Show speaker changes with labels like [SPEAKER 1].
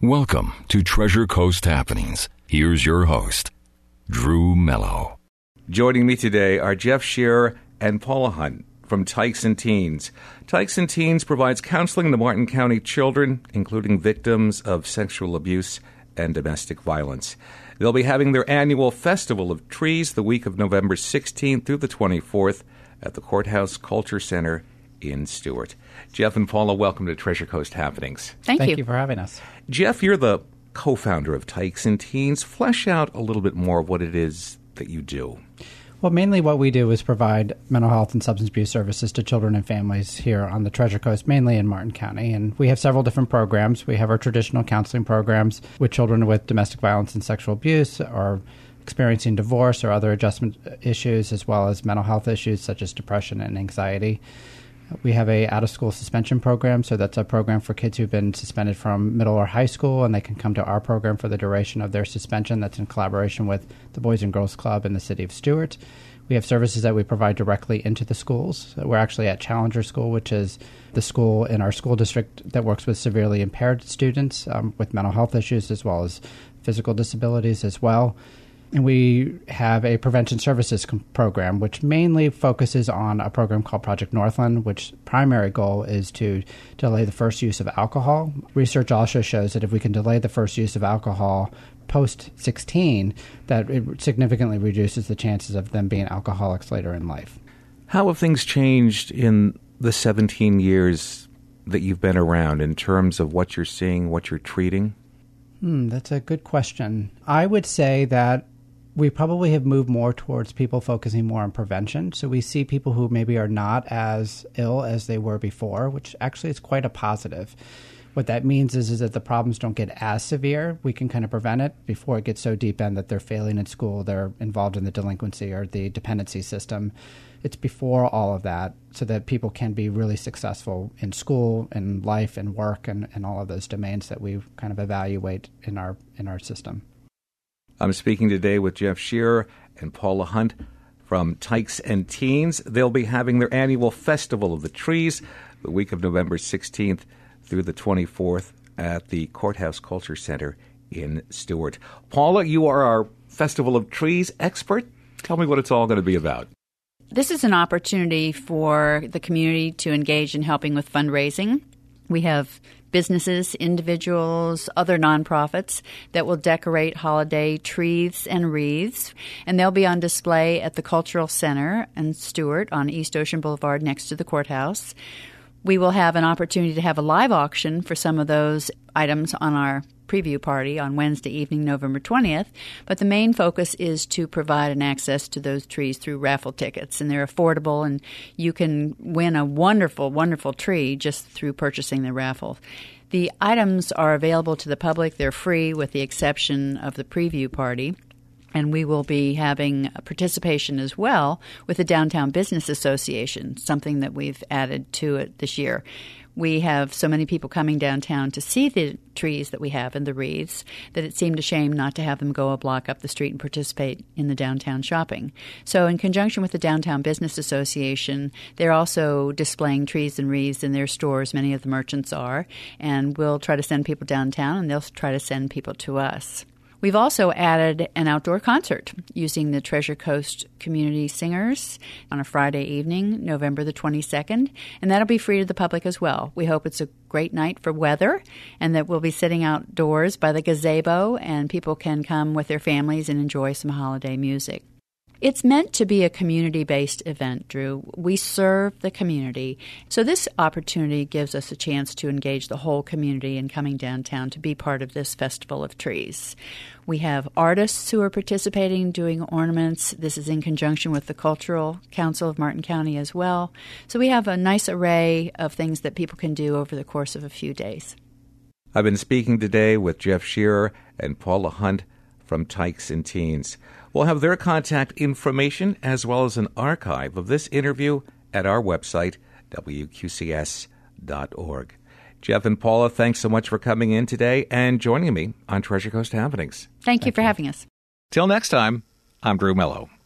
[SPEAKER 1] Welcome to Treasure Coast Happenings. Here's your host, Drew Mello.
[SPEAKER 2] Joining me today are Jeff Shearer and Paula Hunt from Tykes and Teens. Tykes and Teens provides counseling to Martin County children, including victims of sexual abuse and domestic violence. They'll be having their annual Festival of Trees the week of November 16th through the 24th at the Courthouse Culture Center in Stuart. Jeff and Paula, welcome to Treasure Coast Happenings.
[SPEAKER 3] Thank you for having us.
[SPEAKER 2] Jeff, you're the co-founder of Tykes and Teens. Flesh out a little bit more of what it is that you do.
[SPEAKER 3] Well, mainly what we do is provide mental health and substance abuse services to children and families here on the Treasure Coast, mainly in Martin County. And we have several different programs. We have our traditional counseling programs with children with domestic violence and sexual abuse or experiencing divorce or other adjustment issues, as well as mental health issues such as depression and anxiety. We have a out-of-school suspension program, so that's a program for kids who've been suspended from middle or high school, and they can come to our program for the duration of their suspension. That's in collaboration with the Boys and Girls Club in the city of Stuart. We have services that we provide directly into the schools. We're actually at Challenger School, which is the school in our school district that works with severely impaired students with mental health issues as well as physical disabilities as well. And we have a prevention services program, which mainly focuses on a program called Project Northland, which primary goal is to delay the first use of alcohol. Research also shows that if we can delay the first use of alcohol post-16, that it significantly reduces the chances of them being alcoholics later in life.
[SPEAKER 2] How have things changed in the 17 years that you've been around in terms of what you're seeing, what you're treating?
[SPEAKER 3] That's a good question. I would say that we probably have moved more towards people focusing more on prevention. So we see people who maybe are not as ill as they were before, which actually is quite a positive. What that means is that the problems don't get as severe. We can kind of prevent it before it gets so deep in that they're failing in school, they're involved in the delinquency or the dependency system. It's before all of that so that people can be really successful in school and life and work and all of those domains that we kind of evaluate in our system.
[SPEAKER 2] I'm speaking today with Jeff Shearer and Paula Hunt from Tykes and Teens. They'll be having their annual Festival of the Trees the week of November 16th through the 24th at the Courthouse Culture Center in Stuart. Paula, you are our Festival of Trees expert. Tell me what it's all going to be about.
[SPEAKER 4] This is an opportunity for the community to engage in helping with fundraising. We have businesses, individuals, other nonprofits that will decorate holiday trees and wreaths, and they'll be on display at the Cultural Center in Stuart on East Ocean Boulevard next to the courthouse. We will have an opportunity to have a live auction for some of those items on our preview party on Wednesday evening, November 20th, but the main focus is to provide an access to those trees through raffle tickets, and they're affordable, and you can win a wonderful, wonderful tree just through purchasing the raffle. The items are available to the public. They're free with the exception of the preview party. And we will be having a participation as well with the Downtown Business Association, something that we've added to it this year. We have so many people coming downtown to see the trees that we have and the wreaths that it seemed a shame not to have them go a block up the street and participate in the downtown shopping. So in conjunction with the Downtown Business Association, they're also displaying trees and wreaths in their stores. Many of the merchants are. And we'll try to send people downtown, and they'll try to send people to us. We've also added an outdoor concert using the Treasure Coast Community Singers on a Friday evening, November the 22nd, and that'll be free to the public as well. We hope it's a great night for weather and that we'll be sitting outdoors by the gazebo and people can come with their families and enjoy some holiday music. It's meant to be a community-based event, Drew. We serve the community. So this opportunity gives us a chance to engage the whole community in coming downtown to be part of this Festival of Trees. We have artists who are participating, doing ornaments. This is in conjunction with the Cultural Council of Martin County as well. So we have a nice array of things that people can do over the course of a few days.
[SPEAKER 2] I've been speaking today with Jeff Shearer and Paula Hunt from Tykes and Teens. We'll have their contact information as well as an archive of this interview at our website, wqcs.org. Jeff and Paula, thanks so much for coming in today and joining me on Treasure Coast Happenings.
[SPEAKER 4] Thank you for having us.
[SPEAKER 2] Till next time, I'm Drew Mello.